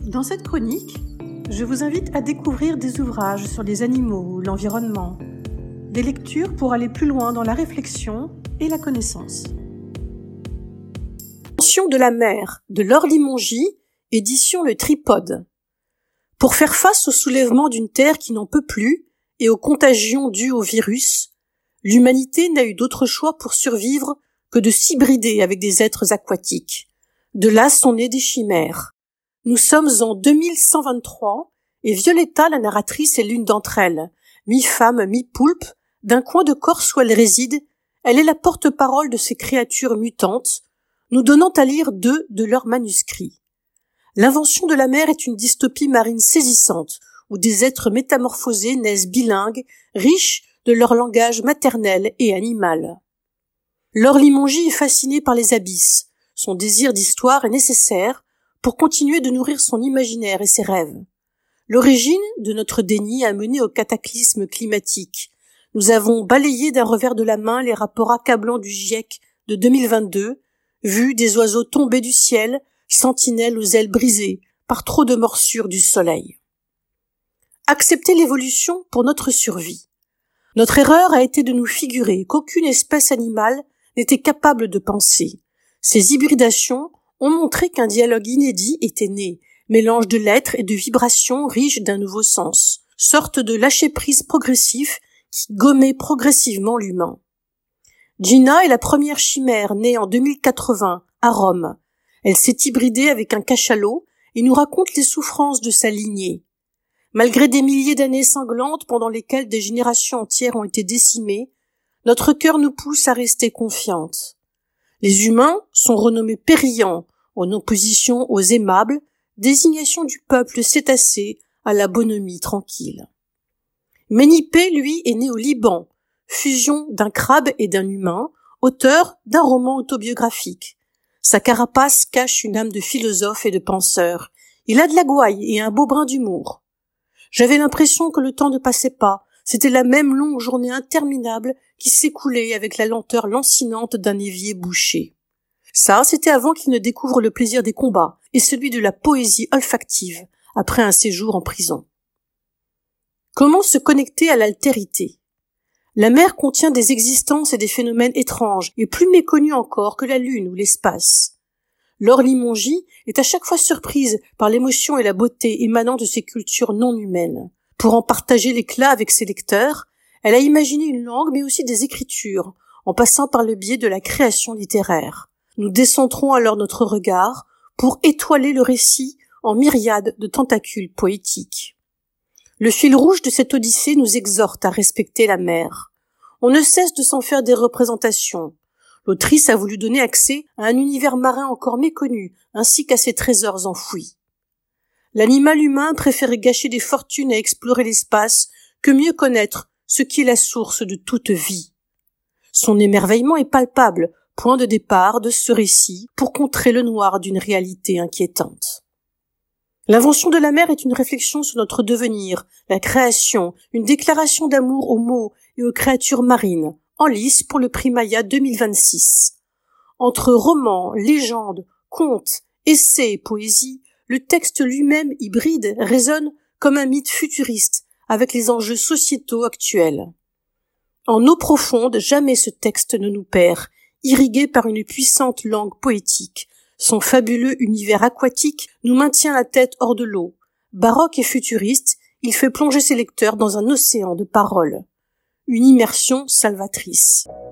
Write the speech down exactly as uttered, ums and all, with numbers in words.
Dans cette chronique, je vous invite à découvrir des ouvrages sur les animaux ou l'environnement, des lectures pour aller plus loin dans la réflexion et la connaissance. L'invention de la mer de Laure Limongi, édition Le Tripode. Pour faire face au soulèvement d'une terre qui n'en peut plus et aux contagions dues au virus, l'humanité n'a eu d'autre choix pour survivre que de s'hybrider avec des êtres aquatiques. De là sont nées des chimères. Nous sommes en deux mille cent vingt-trois et Violetta, la narratrice, est l'une d'entre elles. Mi-femme, mi-poulpe, d'un coin de Corse où elle réside, elle est la porte-parole de ces créatures mutantes, nous donnant à lire deux de leurs manuscrits. L'invention de la mer est une dystopie marine saisissante, où des êtres métamorphosés naissent bilingues, riches de leur langage maternel et animal. Laure Limongi est fascinée par les abysses. Son désir d'histoire est nécessaire pour continuer de nourrir son imaginaire et ses rêves. L'origine de notre déni a mené au cataclysme climatique. Nous avons balayé d'un revers de la main les rapports accablants du GIEC de deux mille vingt-deux, vu des oiseaux tomber du ciel, sentinelles aux ailes brisées par trop de morsures du soleil. Accepter l'évolution pour notre survie. Notre erreur a été de nous figurer qu'aucune espèce animale n'était capable de penser. Ces hybridations ont montré qu'un dialogue inédit était né, mélange de lettres et de vibrations riches d'un nouveau sens, sorte de lâcher-prise progressif qui gommait progressivement l'humain. Gina est la première chimère née en deux mille quatre-vingts à Rome. Elle s'est hybridée avec un cachalot et nous raconte les souffrances de sa lignée. Malgré des milliers d'années sanglantes pendant lesquelles des générations entières ont été décimées, notre cœur nous pousse à rester confiantes. Les humains sont renommés périllants, en opposition aux aimables, désignation du peuple cétacé à la bonhomie tranquille. Ménippé, lui, est né au Liban, fusion d'un crabe et d'un humain, auteur d'un roman autobiographique. Sa carapace cache une âme de philosophe et de penseur. Il a de la gouaille et un beau brin d'humour. J'avais l'impression que le temps ne passait pas. C'était la même longue journée interminable qui s'écoulait avec la lenteur lancinante d'un évier bouché. Ça, c'était avant qu'il ne découvre le plaisir des combats et celui de la poésie olfactive après un séjour en prison. Comment se connecter à l'altérité? La mer contient des existences et des phénomènes étranges et plus méconnus encore que la Lune ou l'espace. Laure Limongi est à chaque fois surprise par l'émotion et la beauté émanant de ces cultures non humaines. Pour en partager l'éclat avec ses lecteurs, elle a imaginé une langue mais aussi des écritures, en passant par le biais de la création littéraire. Nous décentrons alors notre regard pour étoiler le récit en myriades de tentacules poétiques. Le fil rouge de cette odyssée nous exhorte à respecter la mer. On ne cesse de s'en faire des représentations. L'autrice a voulu donner accès à un univers marin encore méconnu, ainsi qu'à ses trésors enfouis. L'animal humain préfère gâcher des fortunes à explorer l'espace que mieux connaître ce qui est la source de toute vie. Son émerveillement est palpable, point de départ de ce récit pour contrer le noir d'une réalité inquiétante. L'invention de la mer est une réflexion sur notre devenir, la création, une déclaration d'amour aux mots et aux créatures marines, en lice pour le prix Maya deux mille vingt-six. Entre romans, légendes, contes, essais et poésie, le texte lui-même hybride résonne comme un mythe futuriste avec les enjeux sociétaux actuels. En eau profonde, jamais ce texte ne nous perd, irrigué par une puissante langue poétique. Son fabuleux univers aquatique nous maintient la tête hors de l'eau. Baroque et futuriste, il fait plonger ses lecteurs dans un océan de paroles. Une immersion salvatrice.